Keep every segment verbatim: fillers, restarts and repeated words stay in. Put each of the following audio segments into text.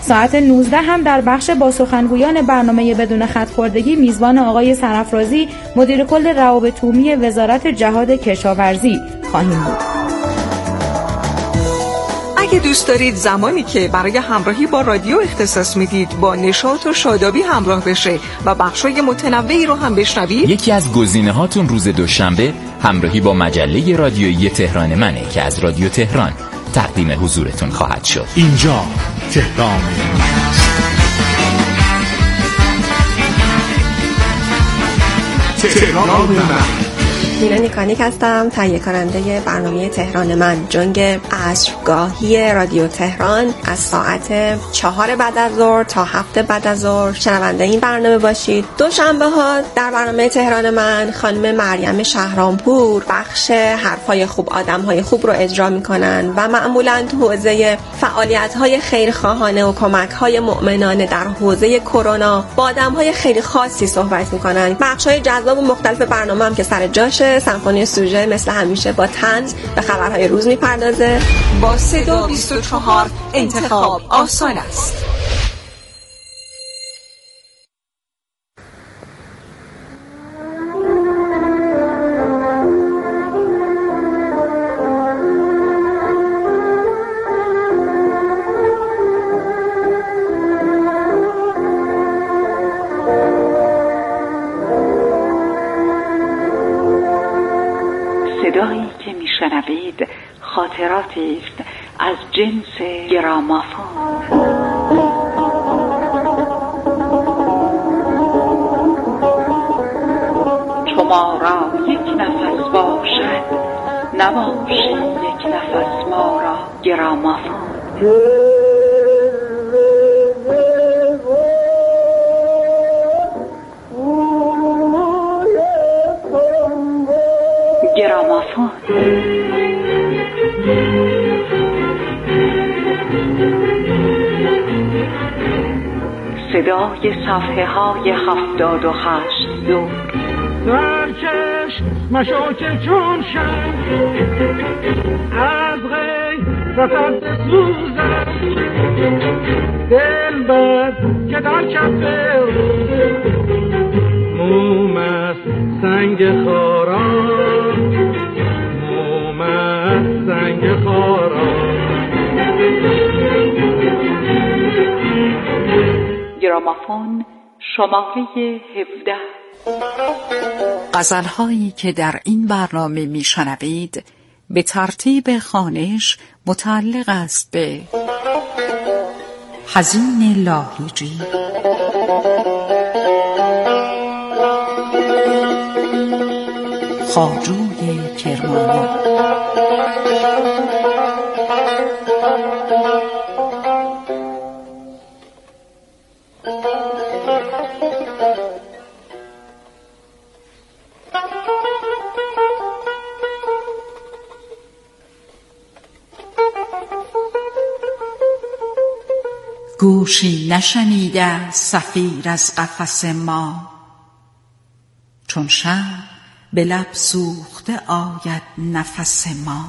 ساعت نوزده هم در بخش با سخنگویان برنامه بدون خط خوردگی میزبان آقای سرافرازی مدیر کل روابط عمومی وزارت جهاد کشاورزی خواهیم بود. اگه دوست دارید زمانی که برای همراهی با رادیو اختصاص میدید با نشاط و شادابی همراه بشه و بخشای متنوعی رو هم بشنوید، یکی از گزینه هاتون روز دوشنبه همراهی با مجله رادیویی تهران منه که از رادیو تهران تقدیم حضورتون خواهد شد. اینجا تهران تهران من. مینا نیکانیک هستم، تهیه کننده برنامه تهران من، جنگ عصرگاهی رادیو تهران. از ساعت چهار بعد از ظهر تا هفت بعد از ظهر شنونده این برنامه باشید. دوشنبه ها در برنامه تهران من خانم مریم شهرامپور بخش حرفای خوب آدمهای خوب رو اجرا میکنن و معمولا تو حوزه فعالیت‌های خیرخواهانه و کمک‌های مؤمنانه در حوزه کرونا با آدم‌های خیلی خاصی صحبت میکنن. بخش‌های جذاب و مختلف برنامه هم که سر جاشه. سمفونی سوژه مثل همیشه با طنز به خبرهای روز میپردازه. با صدا بیست و چهار انتخاب آسان است. صدایی که میشنوید خاطراتی است از جنس گرامافون. چو ما را یک نفس باشد نباشی یک نفس ما را گرامافون. گرامافون صدای صفحه های هفتاد و هشت دور در چشمشو که چون شد از غیرتت بسوزد دل بر که در کفه موم است سنگ خارا موم است سنگ خارا. گرامافون شماره هفده. غزل‌هایی که در این برنامه میشنوید به ترتیب خوانش متعلق است به حزین لاهیجی، خواجوی کرمانی، گوشی نشنیده صفیر از قفس ما، چون شمع به لب سوخته آید نفس ما.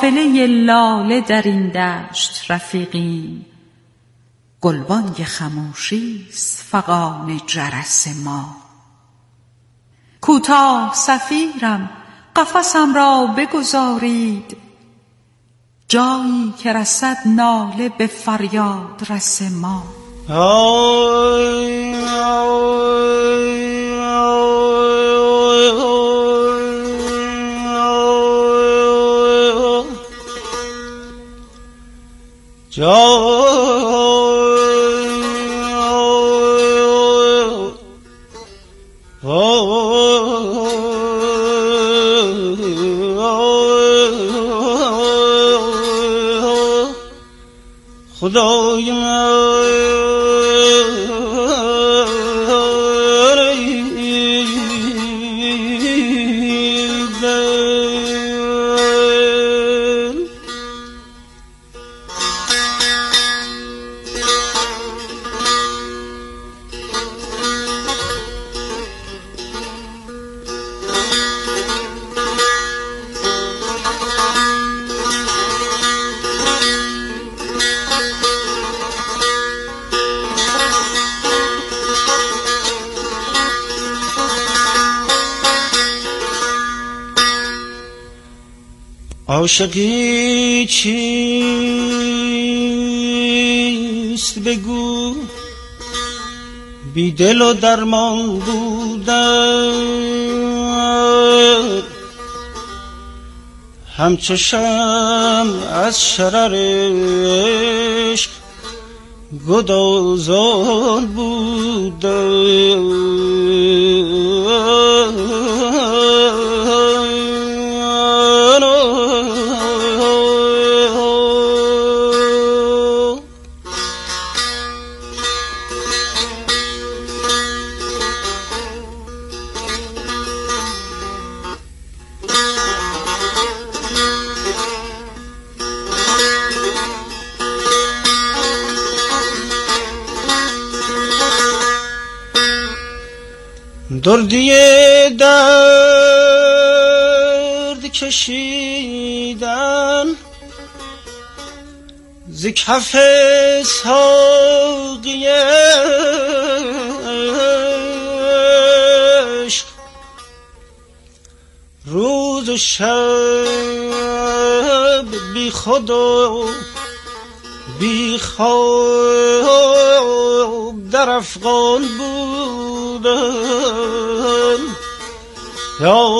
قافله لاله در این دشت رفیقیم، گلبانگ خموشیست فغان جرس ما. کوتاه صفیرم قفسم را بگذارید، جایی که رسد ناله به فریاد رس ما. آی خدای عاشقی چیست بگو، بی دل و درمان بودن، همچو شمع از شرر عشق گدازان بودن. دردی درد کشیدن ز کف ساقی عشق، روز و شب بی خود و بی خواب در افغان بودن. یا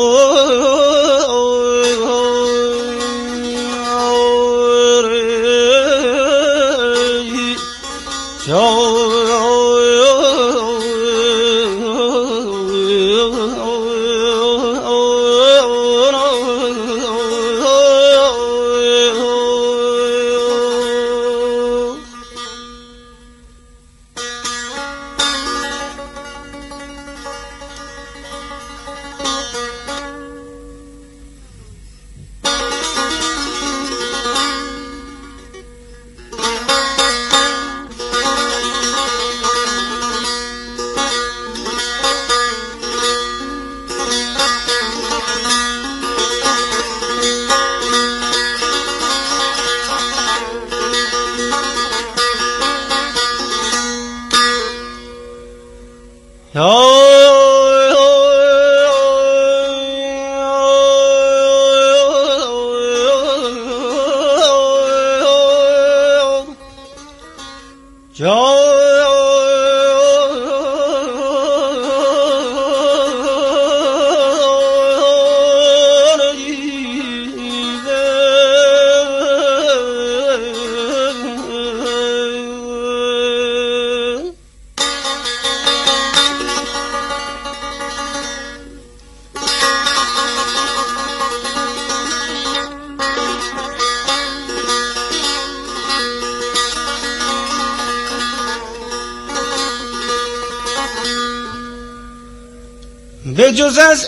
به جز از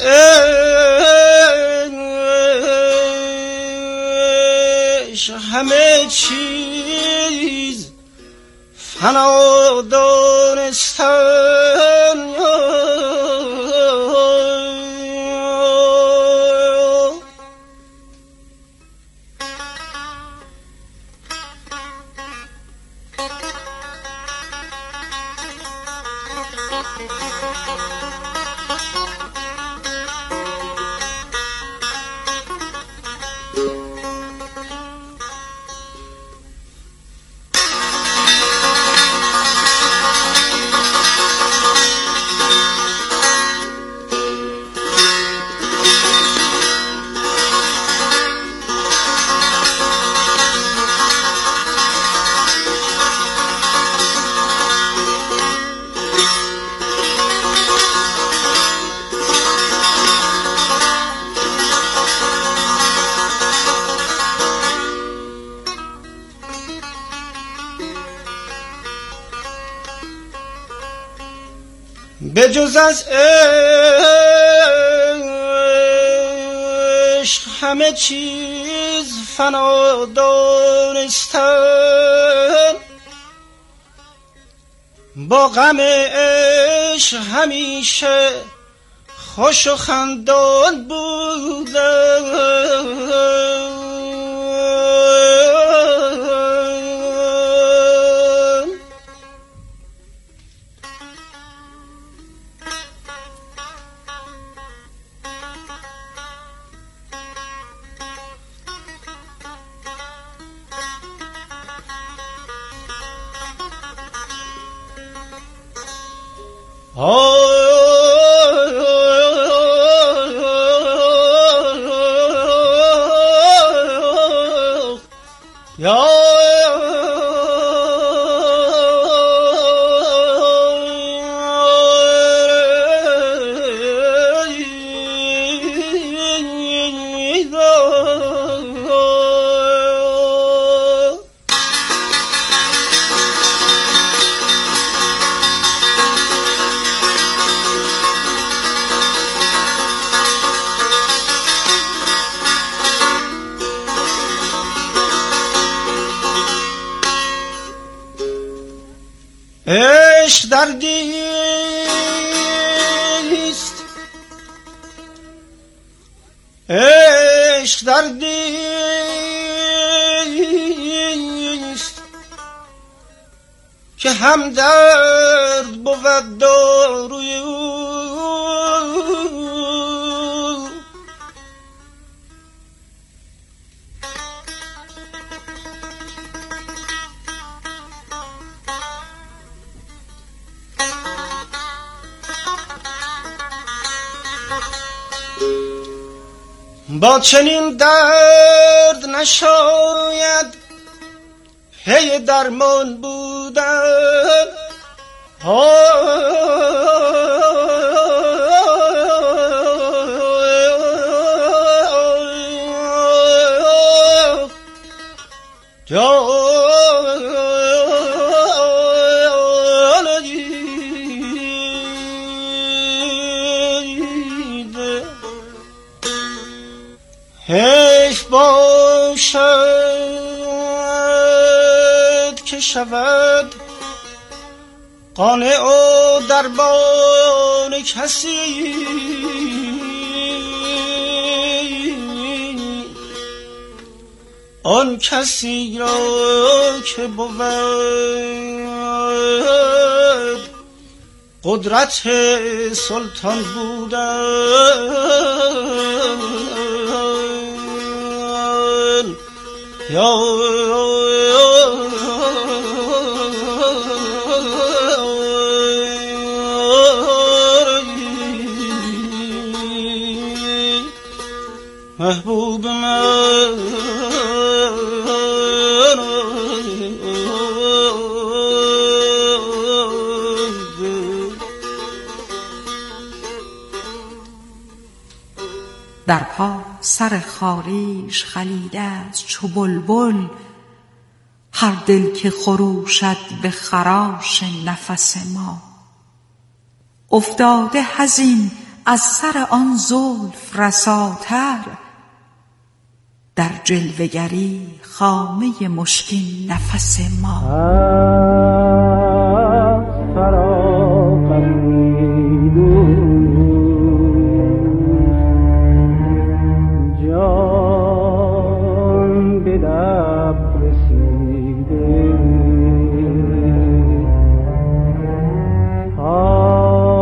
عشق همه چیز فنا دانستن، به جز از عشق همه چیز فنا دانستم، با غم عشق همیشه خوش و خندان بودم. عشق دردیست، عشق دردیست که هم درد بود داروی او. با چنین درد نشاید پی درمان بودن. حیف باشد که شود قانع و دربان کسی، آن کسی را که بود قدرت سلطان بودن. یا محبوب من در پا سر خاریش خلیده است چو بلبل، هر دل که خروشد به خراش نفس ما. افتاده حزین از سر آن زلف رساتر، در جلوه‌گری خامه مشکین نفس ما. آه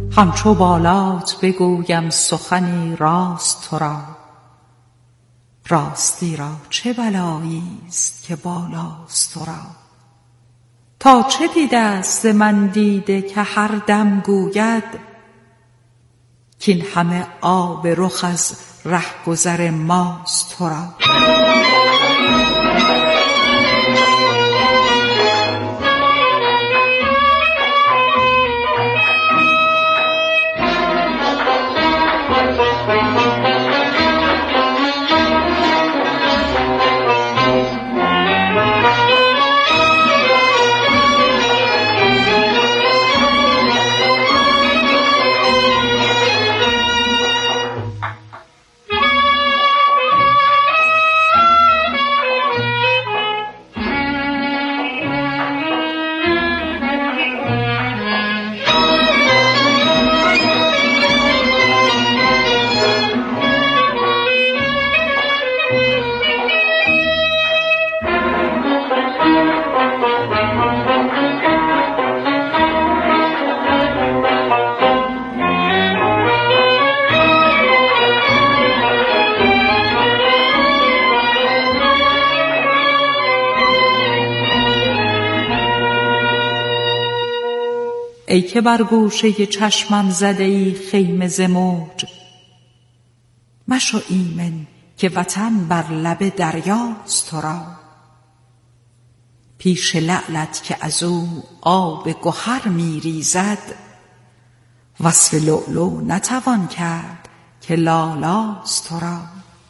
همچو بالات بگویم سخنی راست تو را. راستی را چه بلایی است که بالاست تو را. تا چه دیده است ز من دیده که هر دم گوید کین همه آب رخ از رهگذر ماست تو را. ای که بر گوشه چشمم زده ای خیمه ز موج، مشو ایمن که وطن بر لب دریاست تو را. پیش لعلت که از او آب گهر می ریزد، وصف لؤلؤ نتوان کرد که لالاست تو را.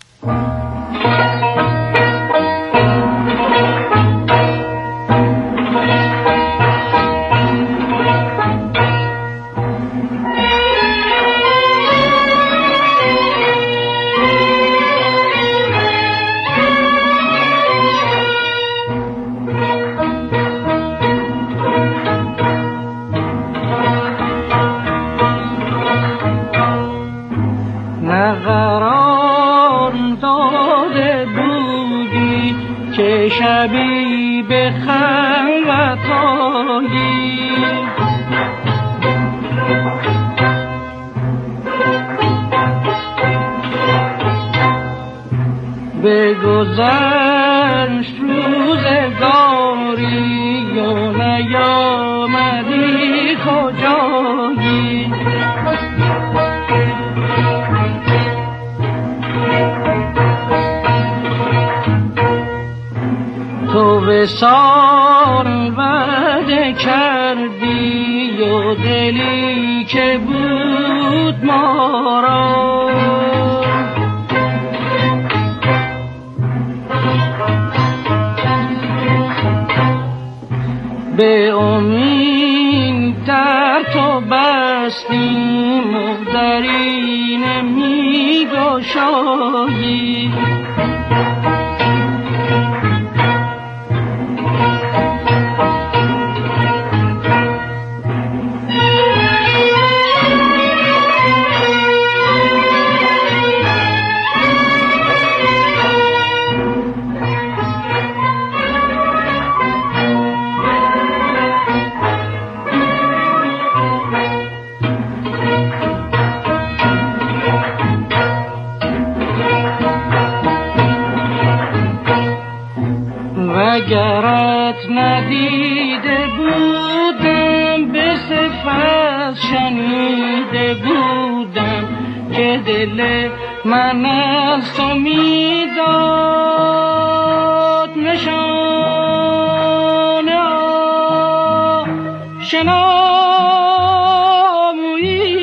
شبی به خلوت آیی، به گذشت روزگاری و نیامدی کجایی. تو وصال وعده کردی و دلی که بود ما را، به امید در تو بستیم و دری نمی گشایی. اگرت ندیده بودم به صفت شنیده بودم که دل من از تو میداد نشانه آشنایی.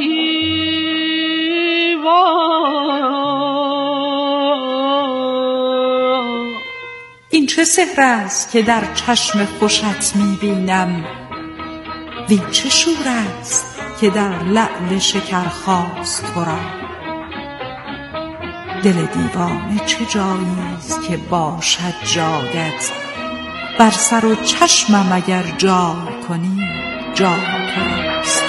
این چه سحر است که در چشم خوشت میبینم، وین چه شور است که در لعل شکرخاست تو را. دل دیوانه چه جایی است که باشد جایت، بر سر و چشمم اگر جای کنی جای تو راست.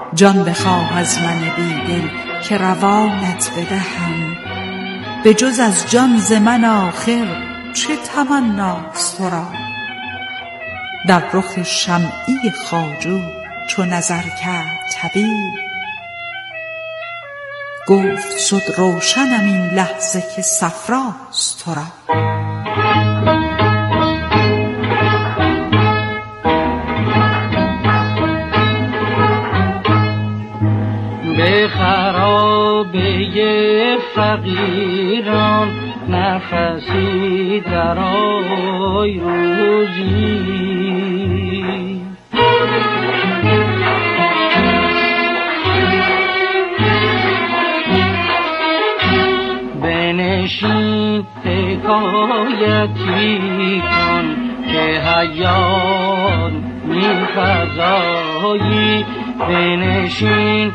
جان بخواه از من بیدل که روانت بدهم، به جز از جان ز من آخر چه تمناست تو را. در رخ شمعی خواجو چو نظر کرد طبیب، گفت شد روشنم این لحظه که صفراست تو را. به خرابه فقیران نفسی درآی روزی، بنشین حکایتی کن که حیات می‌فزایی، بنشین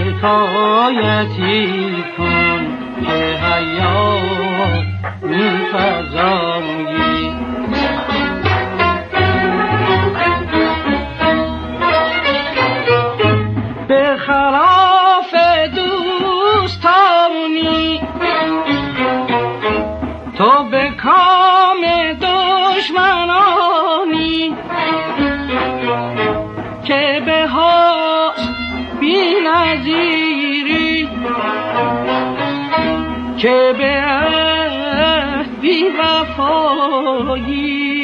حکایتی کن که حیات می‌فزایی. به خلاف دوستانی تو به کام دشمنانی، که به هاست بی نظیری، که به عهد بی وفایی.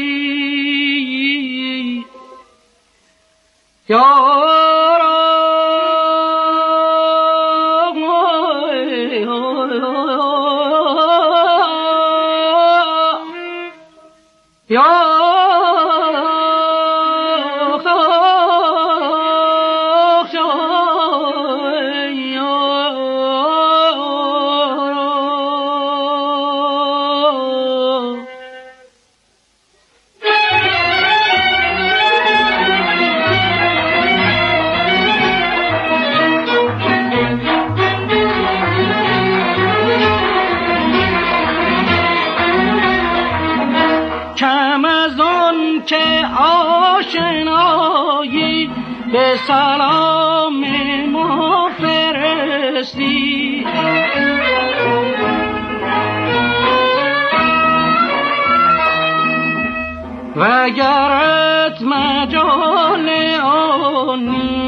آشنایی به سلام ما فرستی، وگرت مجال آنی